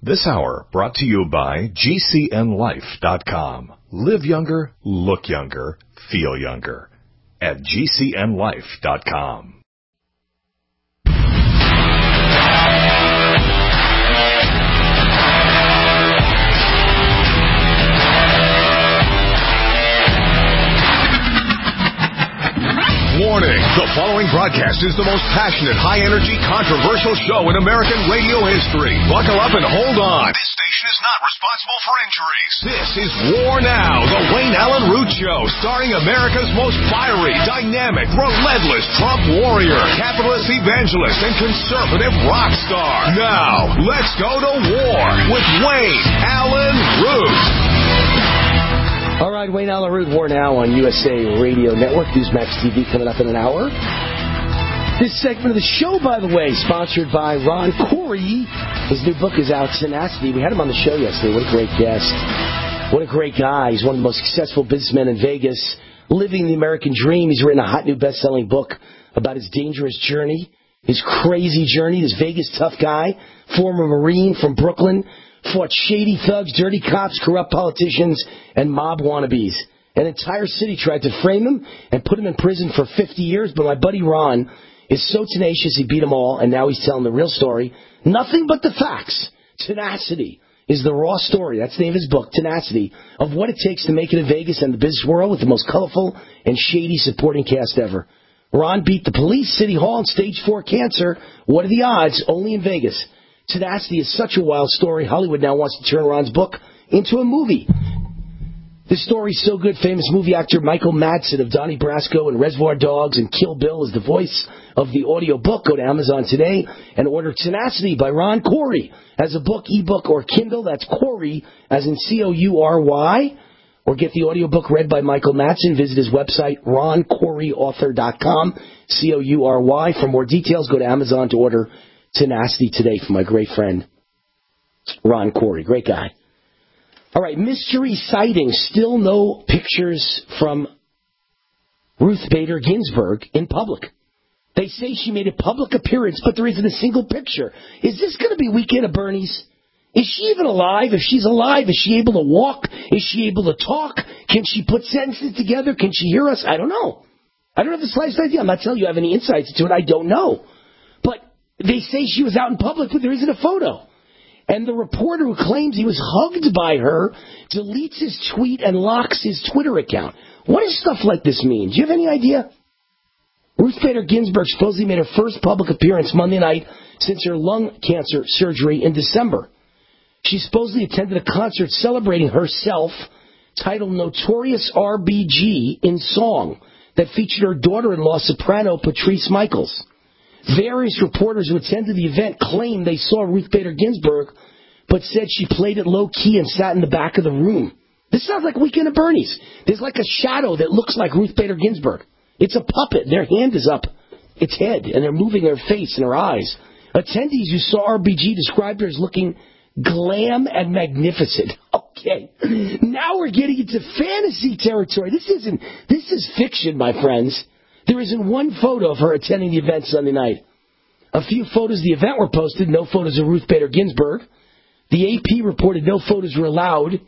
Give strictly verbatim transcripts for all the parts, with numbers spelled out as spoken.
This hour brought to you by G C N life dot com. Live younger, look younger, feel younger at G C N life dot com. Warning, the following broadcast is the most passionate, high-energy, controversial show in American radio history. Buckle up and hold on. This station is not responsible for injuries. This is War Now, the Wayne Allen Root Show, starring America's most fiery, dynamic, relentless Trump warrior, capitalist evangelist, and conservative rock star. Now, let's go to war with Wayne Allen Root. All right, Wayne Allen Root, War Now on U S A Radio Network, Newsmax T V coming up in an hour. This segment of the show, by the way, sponsored by Ron Corey. His new book is out, Tenacity. We had him on the show yesterday. What a great guest. What a great guy. He's one of the most successful businessmen in Vegas, living the American dream. He's written a hot new best-selling book about his dangerous journey, his crazy journey, this Vegas tough guy, former Marine from Brooklyn, fought shady thugs, dirty cops, corrupt politicians, and mob wannabes. An entire city tried to frame him and put him in prison for fifty years, but my buddy Ron is so tenacious he beat them all, and now he's telling the real story. Nothing but the facts. Tenacity is the raw story. That's the name of his book, Tenacity, of what it takes to make it in Vegas and the business world with the most colorful and shady supporting cast ever. Ron beat the police, City Hall, and stage four cancer. What are the odds? Only in Vegas. Tenacity is such a wild story, Hollywood now wants to turn Ron's book into a movie. This story's so good, famous movie actor Michael Madsen of Donnie Brasco and Reservoir Dogs and Kill Bill is the voice of the audio book. Go to Amazon today and order Tenacity by Ron Corey as a book, ebook, or Kindle. That's Corey, as in C O U R Y. Or get the audio book read by Michael Madsen. Visit his website, ron corey author dot com, C O U R Y. For more details, go to Amazon to order Tenacity today from my great friend, Ron Corey. Great guy. All right, mystery sighting. Still no pictures from Ruth Bader Ginsburg in public. They say she made a public appearance, but there isn't a single picture. Is this going to be Weekend at Bernie's? Is she even alive? If she's alive, is she able to walk? Is she able to talk? Can she put sentences together? Can she hear us? I don't know. I don't have the slightest idea. I'm not telling you I have any insights into it. I don't know. But they say she was out in public, but there isn't a photo. And the reporter who claims he was hugged by her deletes his tweet and locks his Twitter account. What does stuff like this mean? Do you have any idea? Ruth Bader Ginsburg supposedly made her first public appearance Monday night since her lung cancer surgery in December. She supposedly attended a concert celebrating herself titled Notorious R B G in Song that featured her daughter-in-law, soprano Patrice Michaels. Various reporters who attended the event claimed they saw Ruth Bader Ginsburg, but said she played it low-key and sat in the back of the room. This sounds like Weekend at Bernie's. There's like a shadow that looks like Ruth Bader Ginsburg. It's a puppet. Their hand is up its head, and they're moving their face and her eyes. Attendees who saw R B G described her as looking glam and magnificent. Okay, now we're getting into fantasy territory. This isn't, this is fiction, my friends. There isn't one photo of her attending the event Sunday night. A few photos of the event were posted, no photos of Ruth Bader Ginsburg. The A P reported no photos were allowed.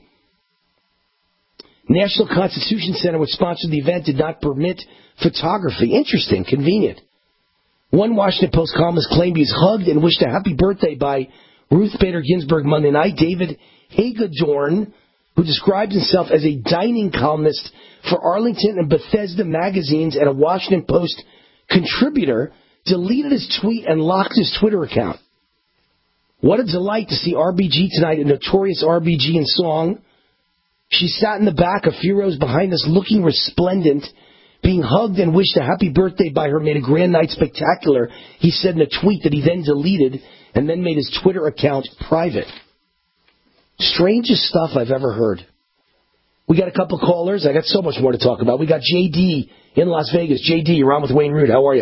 National Constitution Center, which sponsored the event, did not permit photography. Interesting, convenient. One Washington Post columnist claimed he was hugged and wished a happy birthday by Ruth Bader Ginsburg Monday night. David Hagedorn, who describes himself as a dining columnist for Arlington and Bethesda magazines and a Washington Post contributor, deleted his tweet and locked his Twitter account. What a delight to see R B G tonight, a Notorious R B G in Song. She sat in the back a few rows behind us looking resplendent, being hugged and wished a happy birthday by her, made a grand night spectacular, he said in a tweet that he then deleted and then made his Twitter account private. Strangest stuff I've ever heard. We got a couple callers. I got so much more to talk about. We got J D in Las Vegas. J D, you're on with Wayne Root. How are you?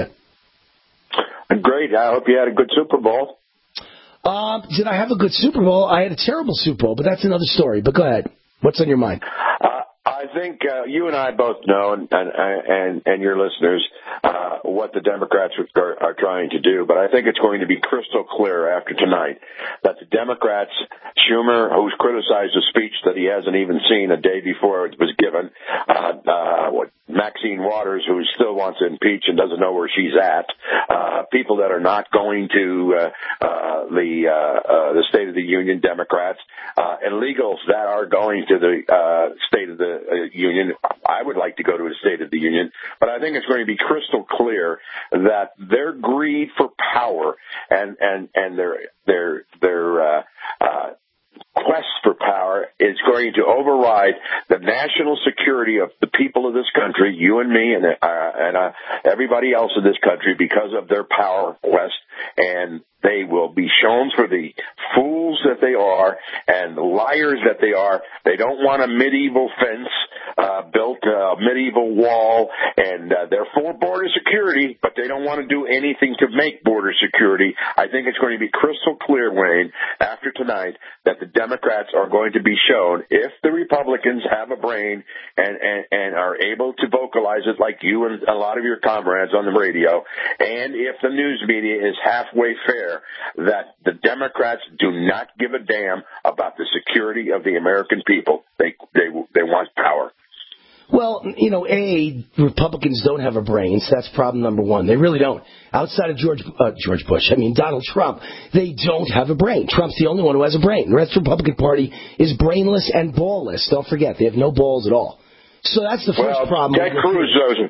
Great. I hope you had a good Super Bowl. Um, did I have a good Super Bowl? I had a terrible Super Bowl, but that's another story. But go ahead. What's on your mind? Uh, I, I think uh, you and I both know, and and and, and your listeners, uh, what the Democrats are, are trying to do. But I think it's going to be crystal clear after tonight that the Democrats, Schumer, who's criticized a speech that he hasn't even seen a day before it was given, uh, uh, what, Maxine Waters, who still wants to impeach and doesn't know where she's at, uh, people that are not going to uh, uh, the uh, uh, the State of the Union, Democrats, uh, illegals that are going to the uh, State of the uh, Union. I would like to go to the State of the Union, but I think it's going to be crystal clear that their greed for power and and and their their their uh, uh, quest for power is going to override the national security of the people of this country, you and me and uh, and uh, everybody else in this country, because of their power quest. And they will be shown for the fools that they are and the liars that they are. They don't want a medieval fence uh, built, a medieval wall, and uh, they're for border security, but they don't want to do anything to make border security. I think it's going to be crystal clear, Wayne, after tonight, that the Democrats are going to be shown, if the Republicans have a brain and, and, and are able to vocalize it like you and a lot of your comrades on the radio, and if the news media is halfway fair, that the Democrats do not give a damn about the security of the American people. They they they want power. Well, you know, A, Republicans don't have a brain, so that's problem number one. They really don't. Outside of George uh, George Bush, I mean, Donald Trump, they don't have a brain. Trump's the only one who has a brain. The rest of the Republican Party is brainless and ballless. Don't forget, they have no balls at all. So that's the first well, problem. Ted Cruz knows,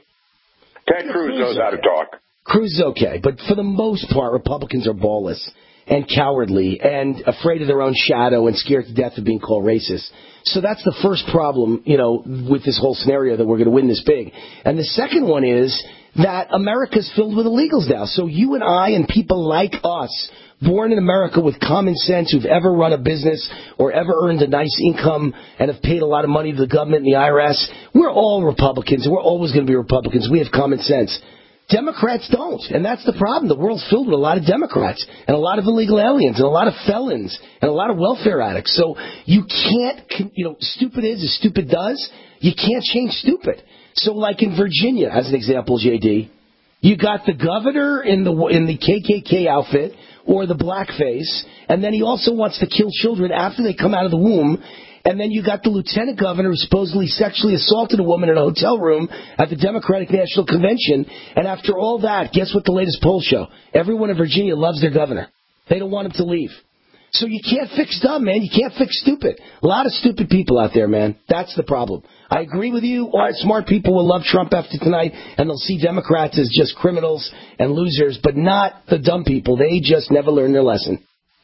Ted Cruz knows how to talk. Cruz is okay, but for the most part, Republicans are ballless and cowardly and afraid of their own shadow and scared to death of being called racist. So that's the first problem, you know, with this whole scenario that we're going to win this big. And the second one is that America's filled with illegals now. So you and I and people like us, born in America with common sense, who've ever run a business or ever earned a nice income and have paid a lot of money to the government and the I R S, we're all Republicans, and we're always going to be Republicans. We have common sense. Democrats don't, and that's the problem. The world's filled with a lot of Democrats and a lot of illegal aliens and a lot of felons and a lot of welfare addicts. So you can't, you know, stupid is as stupid does. You can't change stupid. So like in Virginia, as an example, J D, you got the governor in the in the K K K outfit or the blackface, and then he also wants to kill children after they come out of the womb. And then you got the lieutenant governor who supposedly sexually assaulted a woman in a hotel room at the Democratic National Convention. And after all that, guess what the latest polls show? Everyone in Virginia loves their governor. They don't want him to leave. So you can't fix dumb, man. You can't fix stupid. A lot of stupid people out there, man. That's the problem. I agree with you. All smart people will love Trump after tonight, and they'll see Democrats as just criminals and losers, but not the dumb people. They just never learn their lesson.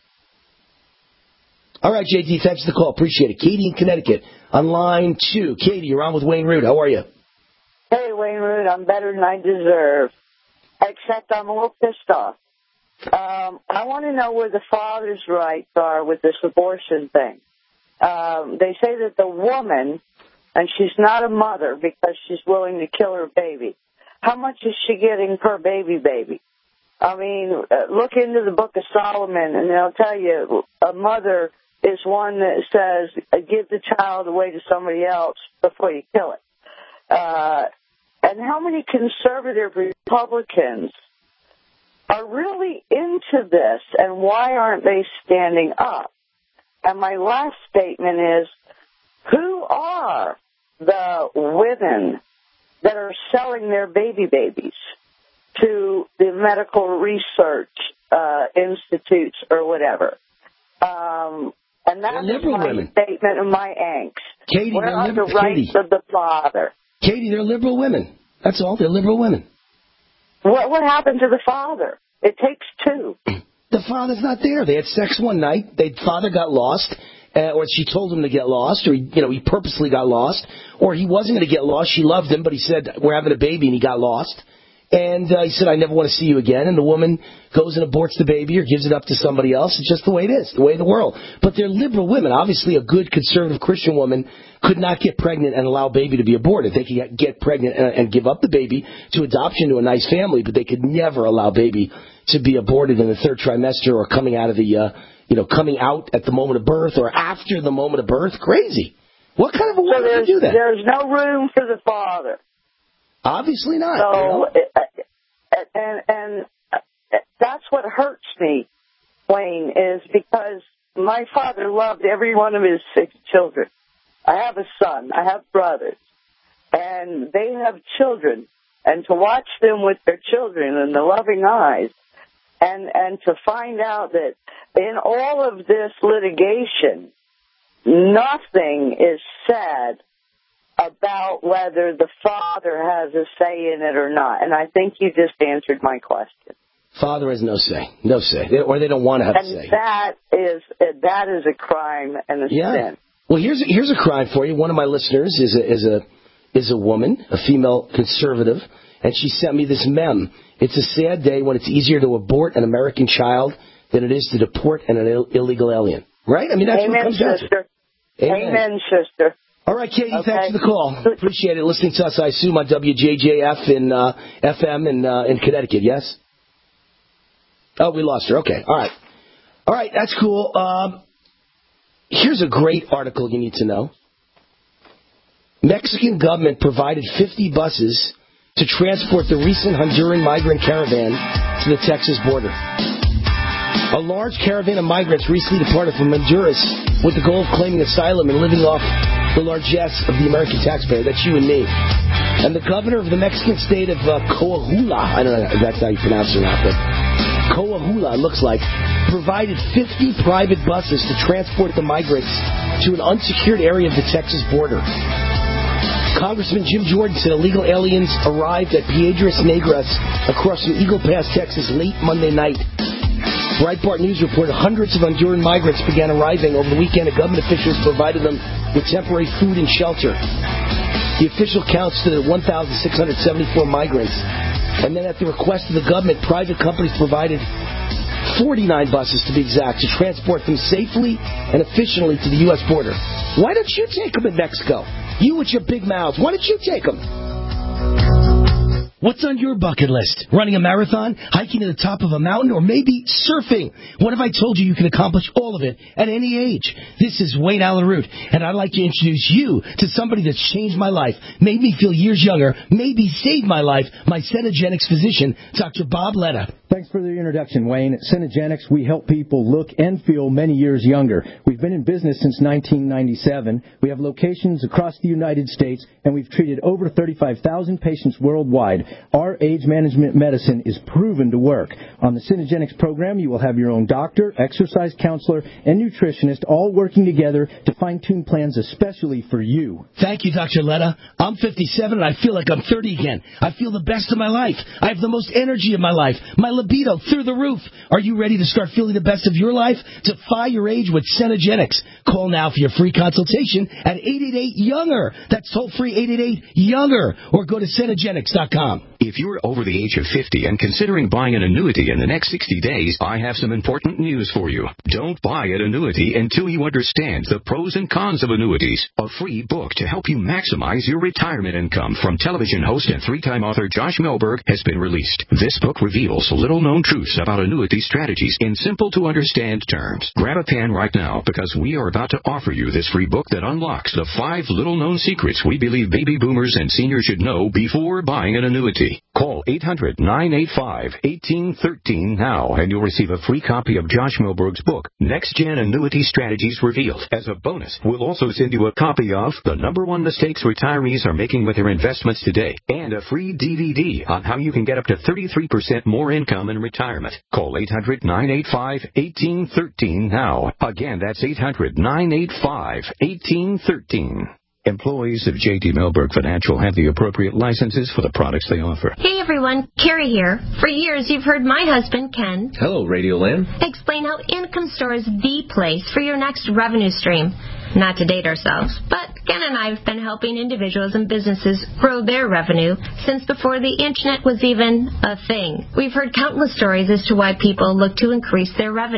All right, J D, thanks for the call. Appreciate it. Katie in Connecticut on line two. Katie, you're on with Wayne Root. How are you? Hey, Wayne Root, I'm better than I deserve, except I'm a little pissed off. Um, I want to know where the father's rights are with this abortion thing. Um, they say that the woman, and she's not a mother because she's willing to kill her baby, how much is she getting per baby baby? I mean, uh, look into the Book of Solomon, and they'll tell you a mother is one that says, give the child away to somebody else before you kill it. Uh, and how many conservative Republicans are really into this, and why aren't they standing up? And my last statement is, who are the women that are selling their baby babies to the medical research uh, institutes or whatever? Um, and that's my women. statement of my angst. Katie, Where they're are liberal, the rights Katie. of the father? Katie, they're liberal women. That's all. They're liberal women. What, what happened to the father? It takes two. The father's not there. They had sex one night. The father got lost, uh, or she told him to get lost, or he, you know, he purposely got lost, or he wasn't going to get lost. She loved him, but he said, we're having a baby, and he got lost. And uh, he said, I never want to see you again. And the woman goes and aborts the baby or gives it up to somebody else. It's just the way it is, the way of the world. But they're liberal women. Obviously, a good conservative Christian woman could not get pregnant and allow a baby to be aborted. They could get pregnant and, and give up the baby to adoption to a nice family, but they could never allow baby to be aborted in the third trimester or coming out of the, uh, you know, coming out at the moment of birth or after the moment of birth. Crazy. What kind of a woman so would do that? There's no room for the father. Obviously not. So, you know? it, and, and that's what hurts me, Wayne, is because my father loved every one of his six children. I have a son. I have brothers. And they have children. And to watch them with their children and the loving eyes, and, and to find out that in all of this litigation, nothing is said about whether the father has a say in it or not. And I think you just answered my question. Father has no say. No say. They, or they don't want to have and a say. And that is, that is a crime and a yeah. sin. Well, here's a, here's a crime for you. One of my listeners is a, is a, is a woman, a female conservative, and she sent me this meme. It's a sad day when it's easier to abort an American child than it is to deport an Ill- illegal alien. Right? I mean, that's Amen, what it comes down sister. to. Amen. Amen, sister. All right, Katie, okay. Thanks for the call. Appreciate it. Listening to us, I assume, on W J J F in uh, F M in, uh, in Connecticut, yes? Oh, we lost her. Okay. All right. All right, that's cool. Um, here's a great article you need to know. Mexican government provided fifty buses to transport the recent Honduran migrant caravan to the Texas border. A large caravan of migrants recently departed from Honduras with the goal of claiming asylum and living off the largesse of the American taxpayer. That's you and me. And the governor of the Mexican state of uh, Coahuila, I don't know if that's how you pronounce it or not, but Coahuila, looks like, provided fifty private buses to transport the migrants to an unsecured area of the Texas border. Congressman Jim Jordan said illegal aliens arrived at Piedras Negras across from Eagle Pass, Texas, late Monday night. Breitbart News reported hundreds of Honduran migrants began arriving over the weekend, and government officials provided them with temporary food and shelter. The official count stood at one thousand six hundred seventy-four migrants. And then at the request of the government, private companies provided forty-nine buses, to be exact, to transport them safely and efficiently to the U S border. Why don't you take them in Mexico? You with your big mouths. Why don't you take them? What's on your bucket list? Running a marathon? Hiking to the top of a mountain? Or maybe surfing? What if I told you you can accomplish all of it at any age? This is Wayne Allen Root, and I'd like to introduce you to somebody that's changed my life, made me feel years younger, maybe saved my life, my Cenegenics physician, Doctor Bob Letta. Thanks for the introduction, Wayne. At Cenegenics, we help people look and feel many years younger. We've been in business since nineteen ninety-seven. We have locations across the United States, and we've treated over thirty-five thousand patients worldwide. Our age management medicine is proven to work. On the Cenegenics program, you will have your own doctor, exercise counselor, and nutritionist all working together to fine-tune plans especially for you. Thank you, Doctor Letta. I'm fifty-seven, and I feel like I'm thirty again. I feel the best of my life. I have the most energy of my life. My libido through the roof. Are you ready to start feeling the best of your life? Defy your age with Cenegenics. Call now for your free consultation at eight eight eight, younger. That's toll free eight eight eight, younger. Or go to Cenegenics dot com. If you're over the age of fifty and considering buying an annuity in the next sixty days, I have some important news for you. Don't buy an annuity until you understand the pros and cons of annuities. A free book to help you maximize your retirement income from television host and three-time author Josh Melberg has been released. This book reveals little-known truths about annuity strategies in simple-to-understand terms. Grab a pen right now because we are about to offer you this free book that unlocks the five little-known secrets we believe baby boomers and seniors should know before buying an annuity. Call eight hundred, nine eight five, one eight one three now and you'll receive a free copy of Josh Melberg's book, Next Gen Annuity Strategies Revealed. As a bonus, we'll also send you a copy of The Number One Mistakes Retirees Are Making with Their Investments Today and a free D V D on how you can get up to thirty-three percent more income in retirement. Call eight hundred, nine eight five, one eight one three now. Again, that's eight hundred, nine eight five, one eight one three. Employees of J D Melberg Financial have the appropriate licenses for the products they offer. Hey everyone, Carrie here. For years you've heard my husband, Ken. Hello, Radio Land. Explain how Income Store is the place for your next revenue stream. Not to date ourselves, but Ken and I have been helping individuals and businesses grow their revenue since before the internet was even a thing. We've heard countless stories as to why people look to increase their revenue.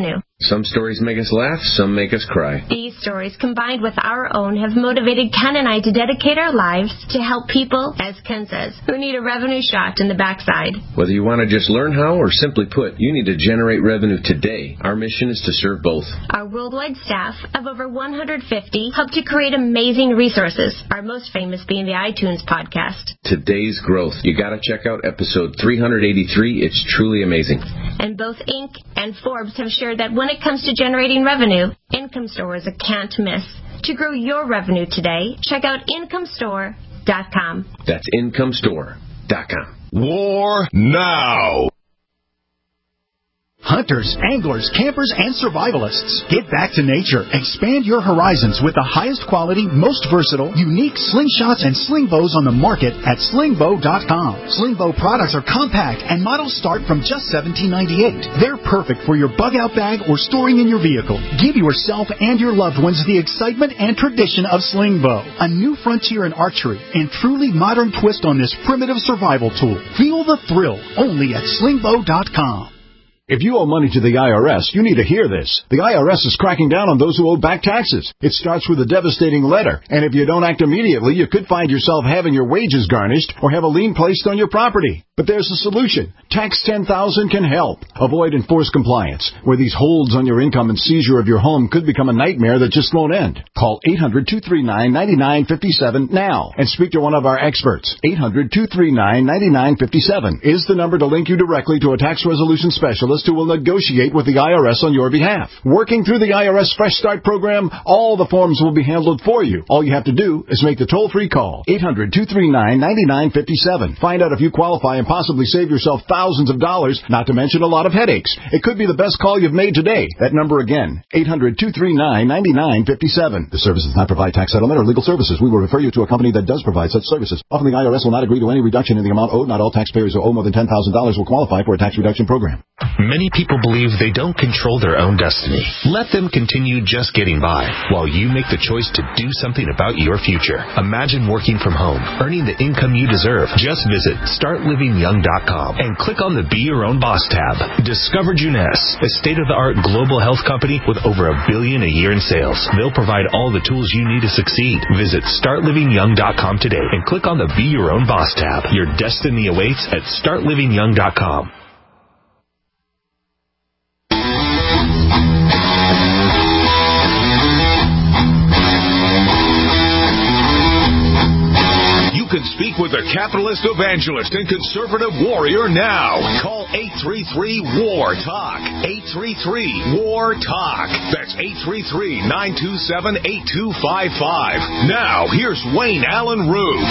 Some stories make us laugh, some make us cry. These stories, combined with our own, have motivated Ken and I to dedicate our lives to help people, as Ken says, who need a revenue shot in the backside. Whether you want to just learn how or simply put, you need to generate revenue today. Our mission is to serve both. Our worldwide staff of over one hundred fifty help to create amazing resources, our most famous being the iTunes podcast. Today's growth. You got to check out episode three eighty-three. It's truly amazing. And both Inc and Forbes have shared that when it comes to generating revenue, Income Store is a can't miss. To grow your revenue today, check out income store dot com. That's income store dot com. War now. Hunters, anglers, campers, and survivalists. Get back to nature. Expand your horizons with the highest quality, most versatile, unique slingshots and sling bows on the market at sling bow dot com. Sling bow products are compact and models start from just seventeen ninety-eight. They're perfect for your bug-out bag or storing in your vehicle. Give yourself and your loved ones the excitement and tradition of sling bow. A new frontier in archery and truly modern twist on this primitive survival tool. Feel the thrill only at sling bow dot com. If you owe money to the I R S, you need to hear this. The I R S is cracking down on those who owe back taxes. It starts with a devastating letter, and if you don't act immediately, you could find yourself having your wages garnished or have a lien placed on your property. But there's a solution. Tax ten thousand can help. Avoid enforced compliance, where these holds on your income and seizure of your home could become a nightmare that just won't end. Call eight hundred, two three nine, nine nine five seven now and speak to one of our experts. eight hundred, two three nine, nine nine five seven is the number to link you directly to a tax resolution specialist who will negotiate with the I R S on your behalf. Working through the I R S Fresh Start program, all the forms will be handled for you. All you have to do is make the toll-free call. eight hundred, two three nine, nine nine five seven. Find out if you qualify and possibly save yourself thousands of dollars, not to mention a lot of headaches. It could be the best call you've made today. That number again, eight hundred, two three nine, nine nine five seven. The service does not provide tax settlement or legal services. We will refer you to a company that does provide such services. Often the I R S will not agree to any reduction in the amount owed. Not all taxpayers who owe more than ten thousand dollars will qualify for a tax reduction program. Many people believe they don't control their own destiny. Let them continue just getting by while you make the choice to do something about your future. Imagine working from home, earning the income you deserve. Just visit start living young dot com and click on the Be Your Own Boss tab. Discover Juness, a state-of-the-art global health company with over a billion a year in sales. They'll provide all the tools you need to succeed. Visit start living young dot com today and click on the Be Your Own Boss tab. Your destiny awaits at start living young dot com. You can speak with a capitalist evangelist and conservative warrior now. Call eight three three, W A R, TALK. eight three three, W A R, TALK. That's eight three three, nine two seven, eight two five five. Now, here's Wayne Allen Root.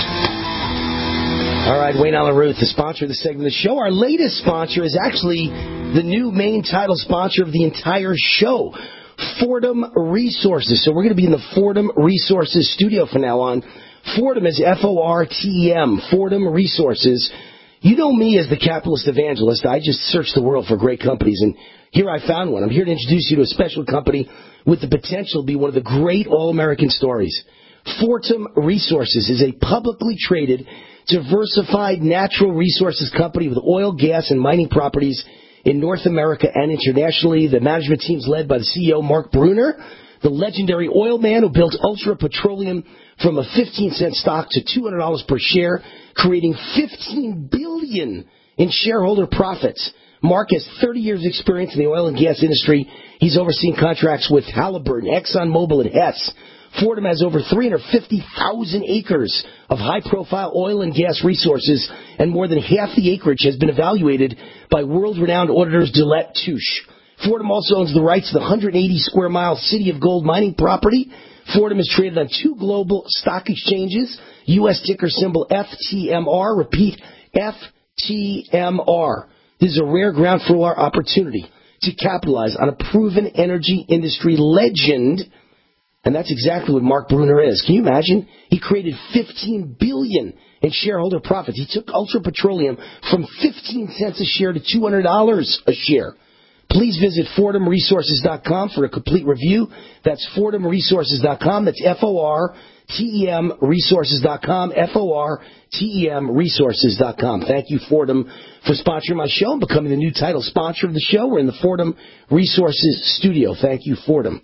All right, Wayne Allen Root, the sponsor of the segment of the show. Our latest sponsor is actually the new main title sponsor of the entire show, Fordham Resources. So we're going to be in the Fordham Resources studio from now on. Fordham is F O R T E M, Fordham Resources. You know me as the capitalist evangelist. I just search the world for great companies, and here I found one. I'm here to introduce you to a special company with the potential to be one of the great all-American stories. Fordham Resources is a publicly traded, diversified natural resources company with oil, gas, and mining properties in North America and internationally. The management team is led by the C E O, Mark Bruner, the legendary oil man who built Ultra Petroleum from a fifteen cent stock to two hundred dollars per share, creating fifteen billion dollars in shareholder profits. Mark has thirty years experience in the oil and gas industry. He's overseen contracts with Halliburton, ExxonMobil, and Hess. Fordham has over three hundred fifty thousand acres of high-profile oil and gas resources, and more than half the acreage has been evaluated by world-renowned auditors Deloitte Touche. Fordham also owns the rights to the one hundred eighty square mile City of Gold mining property. Fordham is traded on two global stock exchanges, U S ticker symbol F T M R. Repeat, F T M R. This is a rare ground floor opportunity to capitalize on a proven energy industry legend, and that's exactly what Mark Bruner is. Can you imagine? He created fifteen billion dollars in shareholder profits. He took Ultra Petroleum from fifteen cents a share to two hundred dollars a share. Please visit Fordham Resources dot com for a complete review. That's Fordham Resources dot com. That's F O R T E M Resources dot com. F O R T E M Resources dot com. Thank you, Fordham, for sponsoring my show and becoming the new title sponsor of the show. We're in the Fordham Resources studio. Thank you, Fordham.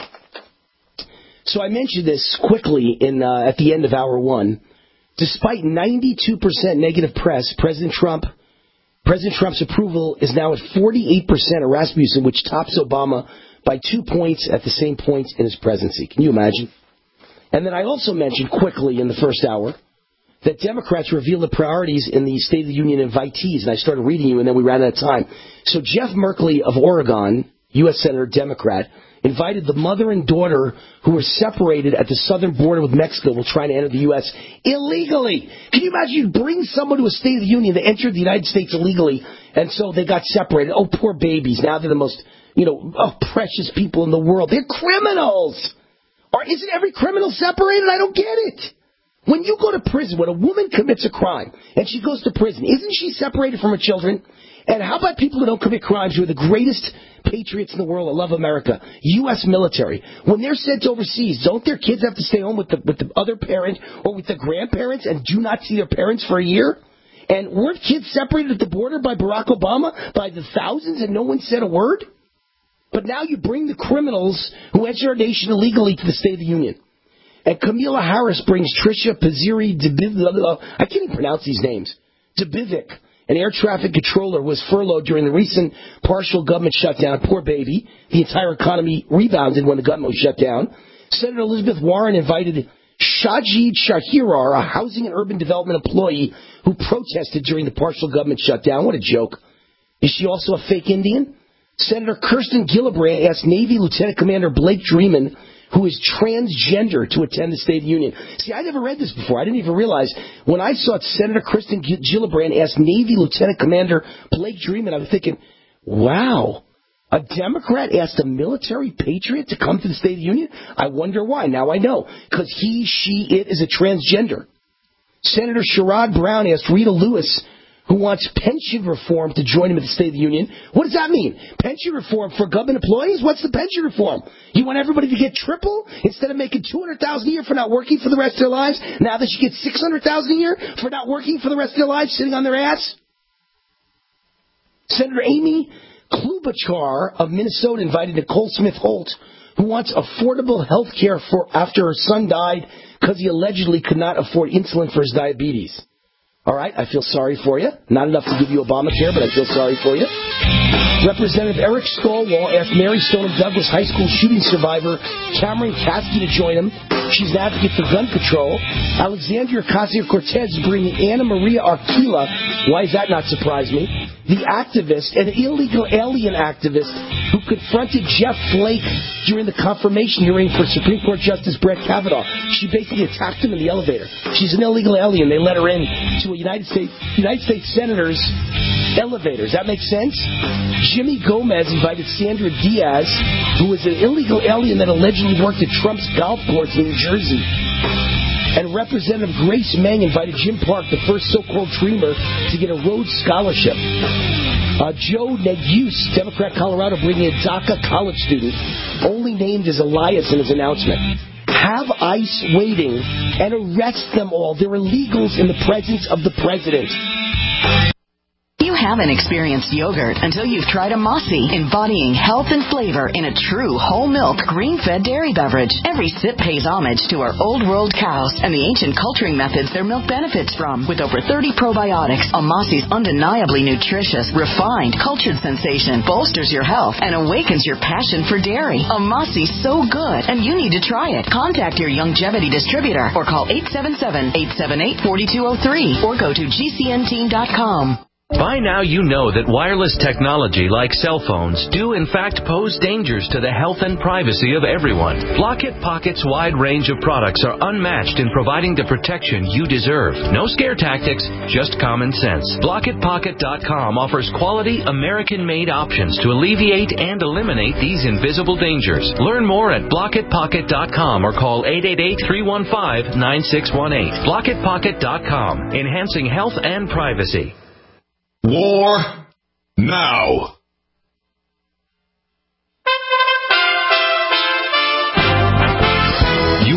So I mentioned this quickly in uh, at the end of hour one. Despite ninety-two percent negative press, President Trump, President Trump's approval is now at forty-eight percent of Rasmussen, which tops Obama by two points at the same point in his presidency. Can you imagine? And then I also mentioned quickly in the first hour that Democrats revealed the priorities in the State of the Union invitees, and I started reading you, and then we ran out of time. So Jeff Merkley of Oregon, U S Senator, Democrat, invited the mother and daughter who were separated at the southern border with Mexico while trying to enter the U S illegally. Can you imagine you bring someone to a State of the Union that entered the United States illegally, and so they got separated? Oh, poor babies. Now they're the most, you know, oh, precious people in the world. They're criminals. Or isn't every criminal separated? I don't get it. When you go to prison, when a woman commits a crime and she goes to prison, isn't she separated from her children? And how about people who don't commit crimes who are the greatest patriots in the world that love America? U S military. When they're sent overseas, don't their kids have to stay home with the, with the other parent or with the grandparents and do not see their parents for a year? And weren't kids separated at the border by Barack Obama by the thousands and no one said a word? But now you bring the criminals who enter our nation illegally to the State of the Union. And Kamala Harris brings Tricia Paziri Dubivic, I can't even pronounce these names, Dubivic, an air traffic controller, was furloughed during the recent partial government shutdown. Poor baby. The entire economy rebounded when the government was shut down. Senator Elizabeth Warren invited Shajid Shahirar, a housing and urban development employee who protested during the partial government shutdown. What a joke. Is she also a fake Indian? Senator Kirsten Gillibrand asked Navy Lieutenant Commander Blake Dreeman, who is transgender, to attend the State of the Union. See, I never read this before. I didn't even realize. When I saw Senator Kirsten Gillibrand ask Navy Lieutenant Commander Blake Dreeman, I was thinking, wow, a Democrat asked a military patriot to come to the State of the Union? I wonder why. Now I know. Because he, she, it is a transgender. Senator Sherrod Brown asked Rita Lewis, who wants pension reform, to join him at the State of the Union. What does that mean? Pension reform for government employees? What's the pension reform? You want everybody to get triple? Instead of making two hundred thousand dollars a year for not working for the rest of their lives, now they should get six hundred thousand dollars a year for not working for the rest of their lives, sitting on their ass? Senator Amy Klobuchar of Minnesota invited Nicole Smith Holt, who wants affordable health care for after her son died because he allegedly could not afford insulin for his diabetes. All right, I feel sorry for you. Not enough to give you Obamacare, but I feel sorry for you. Representative Eric Stonewall asked Mary Stone Douglas high school shooting survivor Cameron Kasky to join him. She's an advocate for gun control. Alexandria Ocasio-Cortez is bringing Anna Maria Arquilla. Why does that not surprise me? The activist, an illegal alien activist who confronted Jeff Flake during the confirmation hearing for Supreme Court Justice Brett Kavanaugh. She basically attacked him in the elevator. She's an illegal alien. They let her in to a United States United States senator's elevator. Does that make sense? Jimmy Gomez invited Sandra Diaz, who was an illegal alien that allegedly worked at Trump's golf course in New Jersey. And Representative Grace Meng invited Jim Park, the first so-called dreamer, to get a Rhodes Scholarship. Uh, Joe Neguse, Democrat Colorado, bringing a DACA college student, only named as Elias in his announcement. Have ICE waiting and arrest them all. They're illegals in the presence of the president. You haven't experienced yogurt until you've tried a Mossy, embodying health and flavor in a true whole milk, green-fed dairy beverage. Every sip pays homage to our old world cows and the ancient culturing methods their milk benefits from. With over thirty probiotics, a Mossy's undeniably nutritious, refined, cultured sensation bolsters your health and awakens your passion for dairy. A Mossy's so good, and you need to try it. Contact your Youngevity distributor or call eight seven seven, eight seven eight, four two zero three or go to G C N team dot com. By now you know that wireless technology like cell phones do in fact pose dangers to the health and privacy of everyone. Blockit Pocket's wide range of products are unmatched in providing the protection you deserve. No scare tactics, just common sense. Blockit Pocket dot com offers quality American-made options to alleviate and eliminate these invisible dangers. Learn more at Blockit Pocket dot com or call eight eight eight, three one five, nine six one eight. Blockit Pocket dot com, enhancing health and privacy. War now.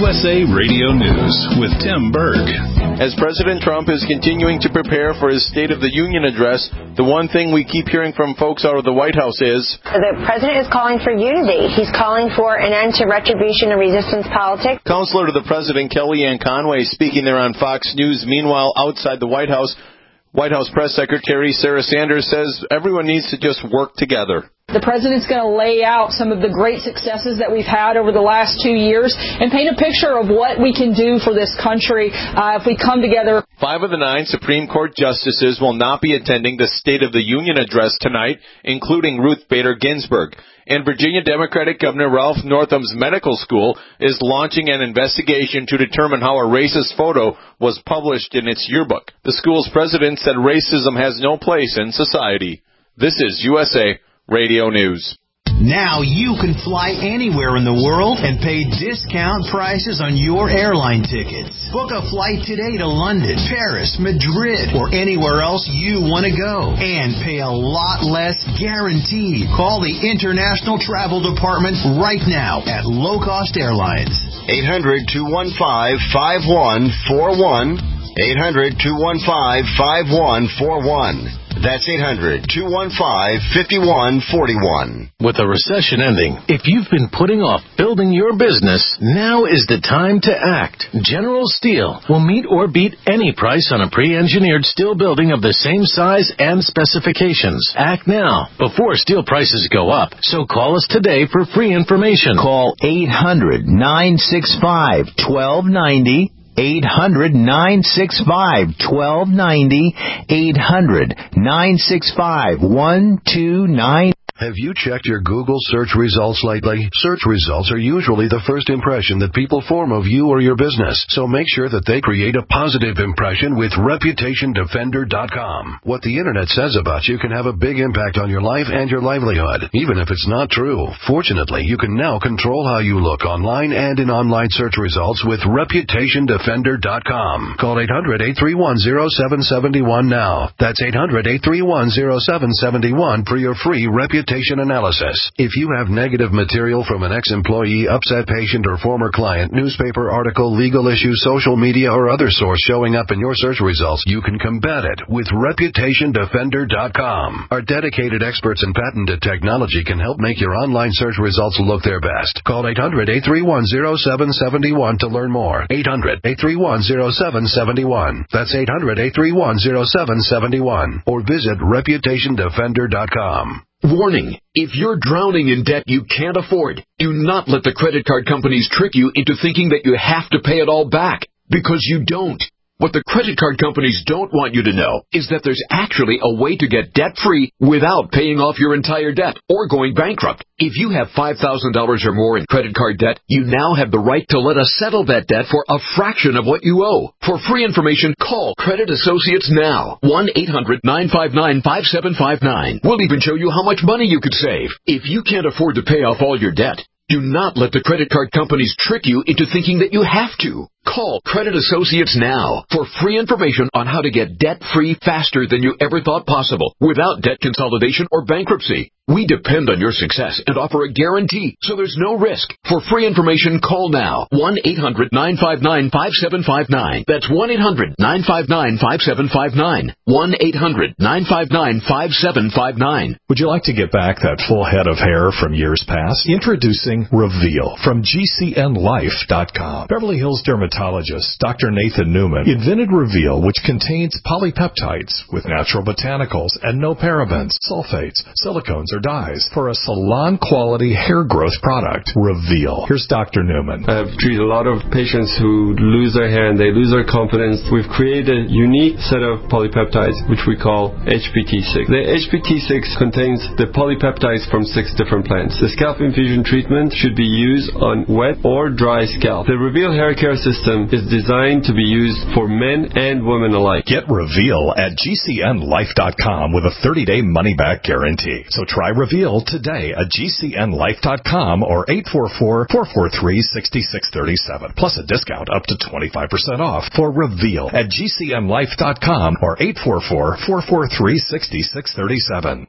U S A Radio News with Tim Berg. As President Trump is continuing to prepare for his State of the Union address, the one thing we keep hearing from folks out of the White House is... The president is calling for unity. He's calling for an end to retribution and resistance politics. Counselor to the president, Kellyanne Conway, speaking there on Fox News. Meanwhile, outside the White House, White House Press Secretary Sarah Sanders says everyone needs to just work together. The president's going to lay out some of the great successes that we've had over the last two years and paint a picture of what we can do for this country uh, if we come together. Five of the nine Supreme Court justices will not be attending the State of the Union address tonight, including Ruth Bader Ginsburg. And Virginia Democratic Governor Ralph Northam's medical school is launching an investigation to determine how a racist photo was published in its yearbook. The school's president said racism has no place in society. This is U S A Radio News. Now you can fly anywhere in the world and pay discount prices on your airline tickets. Book a flight today to London, Paris, Madrid, or anywhere else you want to go. And pay a lot less guaranteed. Call the International Travel Department right now at Low Cost Airlines. eight hundred, two one five, five one four one. eight hundred, two one five, five one four one. That's eight hundred, two one five, five one four one. With the recession ending, if you've been putting off building your business, now is the time to act. General Steel will meet or beat any price on a pre-engineered steel building of the same size and specifications. Act now before steel prices go up. So call us today for free information. Call eight hundred, nine six five, one two nine zero. eight hundred, nine six five, one two nine zero. eight hundred, nine six five, one two nine zero. Have you checked your Google search results lately? Search results are usually the first impression that people form of you or your business, so make sure that they create a positive impression with Reputation Defender dot com. What the Internet says about you can have a big impact on your life and your livelihood, even if it's not true. Fortunately, you can now control how you look online and in online search results with Reputation Defender dot com. Call eight hundred, eight three one, zero seven seven one now. That's eight hundred, eight three one, zero seven seven one for your free Reputation analysis. If you have negative material from an ex-employee, upset patient, or former client, newspaper article, legal issue, social media, or other source showing up in your search results, you can combat it with Reputation Defender dot com. Our dedicated experts in patented technology can help make your online search results look their best. Call eight hundred, eight three one, zero seven seven one to learn more. eight hundred, eight three one, zero seven seven one. That's eight hundred, eight three one, zero seven seven one. Or visit Reputation Defender dot com. Warning, if you're drowning in debt you can't afford, do not let the credit card companies trick you into thinking that you have to pay it all back, because you don't. What the credit card companies don't want you to know is that there's actually a way to get debt-free without paying off your entire debt or going bankrupt. If you have five thousand dollars or more in credit card debt, you now have the right to let us settle that debt for a fraction of what you owe. For free information, call Credit Associates now. one eight hundred, nine five nine, five seven five nine. We'll even show you how much money you could save. If you can't afford to pay off all your debt, do not let the credit card companies trick you into thinking that you have to. Call Credit Associates now for free information on how to get debt-free faster than you ever thought possible without debt consolidation or bankruptcy. We depend on your success and offer a guarantee, so there's no risk. For free information, call now. one eight hundred, nine five nine, five seven five nine. That's one eight hundred, nine five nine, five seven five nine. one eight hundred, nine five nine, five seven five nine. Would you like to get back that full head of hair from years past? Introducing Reveal from G C N Life dot com. Beverly Hills dermatologist Doctor Nathan Newman invented Reveal, which contains polypeptides with natural botanicals and no parabens, sulfates, silicones, or dyes for a salon-quality hair growth product. Reveal. Here's Doctor Newman. I've treated a lot of patients who lose their hair and they lose their confidence. We've created a unique set of polypeptides, which we call H P T six. The H P T six contains the polypeptides from six different plants. The scalp infusion treatment should be used on wet or dry scalp. The Reveal hair care system is designed to be used for men and women alike. Get Reveal at G C N Life dot com with a thirty-day money-back guarantee. So try Reveal today at G C N Life dot com or eight four four, four four three, six six three seven. Plus a discount up to twenty-five percent off for Reveal at G C N Life dot com or eight four four, four four three, six six three seven.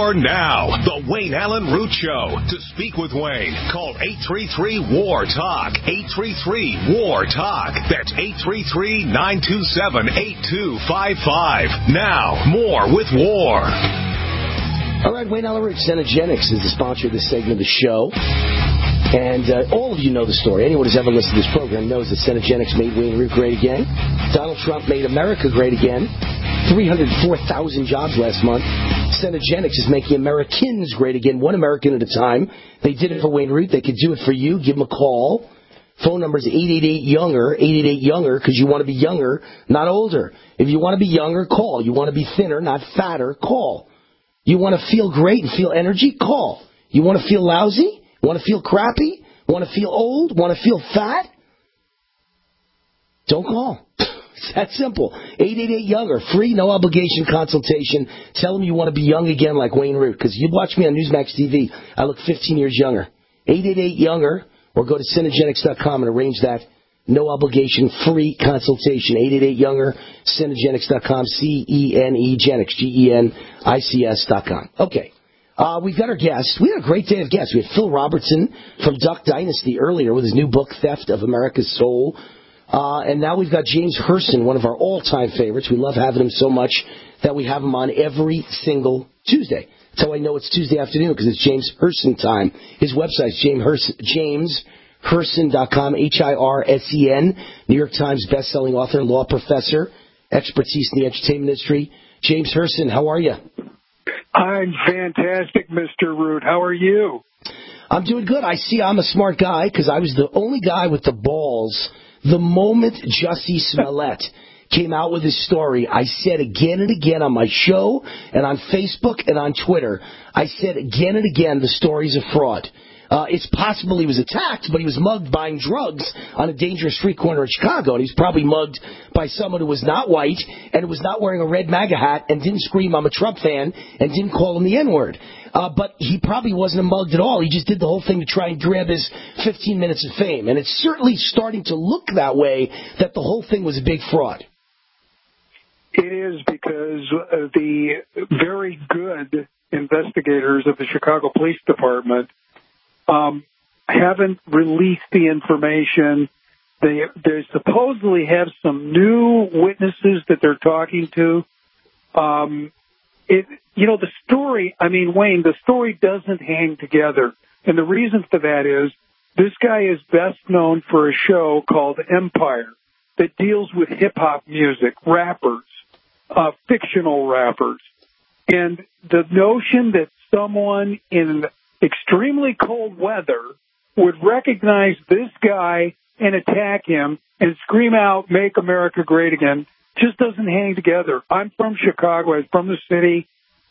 War Now, the Wayne Allen Root Show. To speak with Wayne, call eight three three, W A R, TALK, eight three three, W A R, TALK. That's eight three three, nine two seven, eight two five five. Now, more with War. All right, Wayne Allen Root, Cenegenics is the sponsor of this segment of the show. And uh, all of you know the story. Anyone who's ever listened to this program knows that Cenegenics made Wayne Root great again. Donald Trump made America great again. three hundred four thousand jobs last month. Cenegenics is making Americans great again, one American at a time. They did it for Wayne Root. They could do it for you. Give them a call. Phone number is eight eight eight, younger, eight eight eight, younger, because you want to be younger, not older. If you want to be younger, call. You want to be thinner, not fatter, call. You want to feel great and feel energy, call. You want to feel lousy? Want to feel crappy? Want to feel old? Want to feel fat? Don't call. It's that simple. eight eight eight, younger, free, no obligation consultation. Tell them you want to be young again like Wayne Root, because you watch me on Newsmax T V, I look fifteen years younger. eight eight eight, younger, or go to Cenegenics dot com and arrange that no obligation, free consultation. eight eight eight, younger, Cenegenics dot com, C E N E, Genics, G E N I C S dot com. Okay. Uh, we've got our guests. We had a great day of guests. We had Phil Robertson from Duck Dynasty earlier with his new book, Theft of America's Soul. Uh, and now we've got James Herson, one of our all-time favorites. We love having him so much that we have him on every single Tuesday. That's how I know it's Tuesday afternoon, because it's James Herson time. His website is James James Herson dot com, H I R S E N, New York Times bestselling author, law professor, expertise in the entertainment industry. James Herson, how are you? I'm fantastic, Mister Root. How are you? I'm doing good. I see I'm a smart guy because I was the only guy with the balls. The moment Jussie Smollett came out with his story, I said again and again on my show and on Facebook and on Twitter, I said again and again the story's a fraud. Uh, it's possible he was attacked, but he was mugged buying drugs on a dangerous street corner in Chicago, and he was probably mugged by someone who was not white and who was not wearing a red MAGA hat and didn't scream, I'm a Trump fan, and didn't call him the N-word. Uh, but he probably wasn't mugged at all. He just did the whole thing to try and grab his fifteen minutes of fame. And it's certainly starting to look that way, that the whole thing was a big fraud. It is, because uh, the very good investigators of the Chicago Police Department um, haven't released the information. They, they supposedly have some new witnesses that they're talking to. Um, it, you know, the story, I mean, Wayne, the story doesn't hang together. And the reason for that is this guy is best known for a show called Empire that deals with hip-hop music, rappers, uh, fictional rappers. And the notion that someone in extremely cold weather would recognize this guy and attack him and scream out, "Make America Great Again," just doesn't hang together. I'm from Chicago. I'm from the city.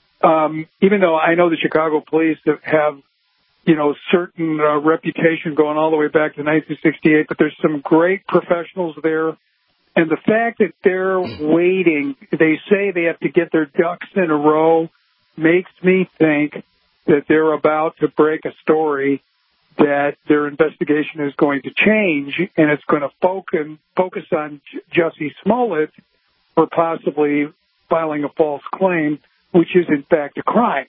Um, even though I know the Chicago police have, you know, certain uh, reputation going all the way back to nineteen sixty-eight, but there's some great professionals there. And the fact that they're waiting, they say they have to get their ducks in a row, makes me think that they're about to break a story that their investigation is going to change, and it's going to focus, focus on Jussie Smollett for possibly filing a false claim, which is, in fact, a crime.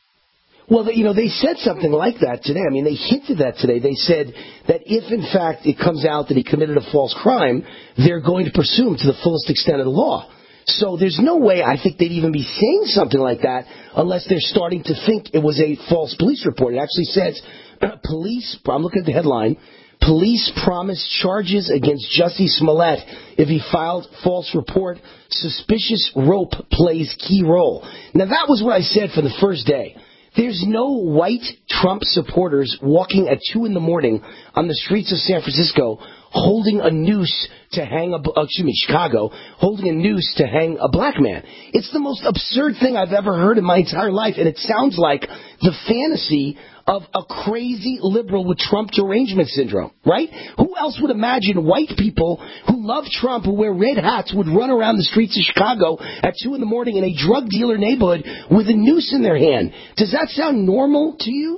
Well, you know, they said something like that today. I mean, they hinted that today. They said that if, in fact, it comes out that he committed a false crime, they're going to pursue him to the fullest extent of the law. So there's no way I think they'd even be saying something like that unless they're starting to think it was a false police report. It actually says, police, I'm looking at the headline, police promised charges against Jussie Smollett if he filed false report. Suspicious rope plays key role. Now, that was what I said from the first day. There's no white Trump supporters walking at two in the morning on the streets of San Francisco holding a noose to hang a, uh, excuse me, Chicago, holding a noose to hang a black man. It's the most absurd thing I've ever heard in my entire life, and it sounds like the fantasy of a crazy liberal with Trump derangement syndrome, right? Who else would imagine white people who love Trump, who wear red hats, would run around the streets of Chicago at two in the morning in a drug dealer neighborhood with a noose in their hand? Does that sound normal to you?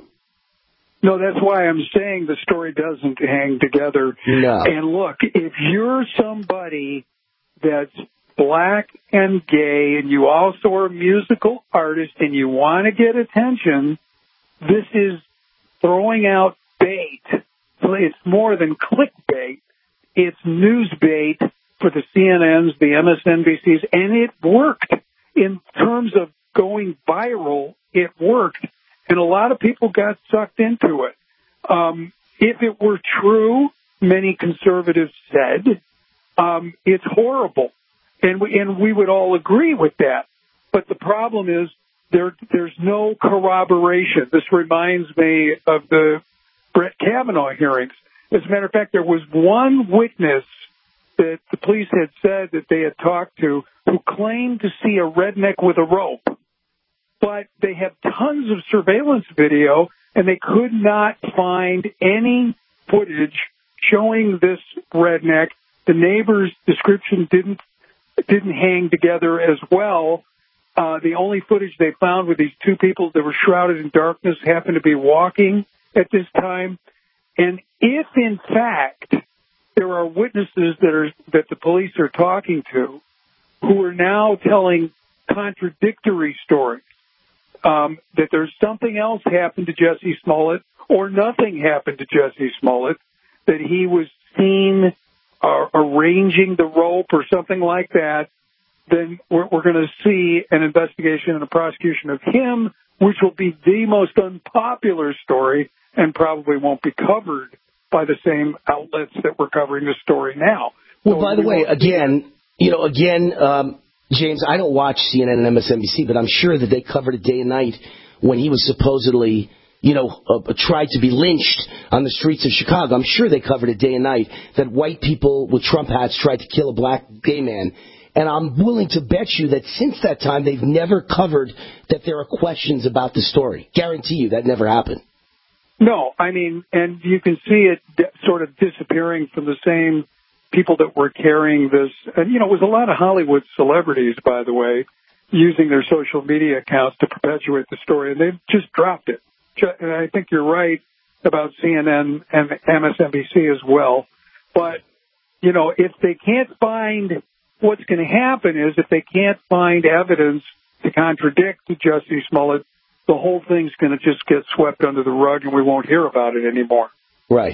No, that's why I'm saying the story doesn't hang together. No. And look, if you're somebody that's black and gay and you also are a musical artist and you want to get attention, this is throwing out bait. It's more than clickbait. It's news bait for the C N Ns, the M S N B Cs, and it worked. In terms of going viral, it worked. And a lot of people got sucked into it. Um, if it were true, many conservatives said, um, it's horrible. And we, and we would all agree with that. But the problem is there, there's no corroboration. This reminds me of the Brett Kavanaugh hearings. As a matter of fact, there was one witness that the police had said that they had talked to who claimed to see a redneck with a rope. But they have tons of surveillance video, and they could not find any footage showing this redneck. The neighbor's description didn't didn't hang together as well. Uh, the only footage they found were these two people that were shrouded in darkness happened to be walking at this time. And if, in fact, there are witnesses that are that the police are talking to who are now telling contradictory stories, um, that there's something else happened to Jesse Smollett or nothing happened to Jesse Smollett, that he was seen uh, arranging the rope or something like that, then we're, we're going to see an investigation and a prosecution of him, which will be the most unpopular story and probably won't be covered by the same outlets that we're covering the story now. Well, so by the we way, again, you know, again, um, James, I don't watch C N N and M S N B C, but I'm sure that they covered it day and night when he was supposedly, you know, uh, tried to be lynched on the streets of Chicago. I'm sure they covered it day and night that white people with Trump hats tried to kill a black gay man. And I'm willing to bet you that since that time, they've never covered that there are questions about the story. Guarantee you that never happened. No, I mean, and you can see it d- sort of disappearing from the same people that were carrying this. And, you know, it was a lot of Hollywood celebrities, by the way, using their social media accounts to perpetuate the story, and they've just dropped it. And I think you're right about C N N and M S N B C as well. But, you know, if they can't find, what's going to happen is if they can't find evidence to contradict Jesse Smollett, the whole thing's going to just get swept under the rug and we won't hear about it anymore. Right.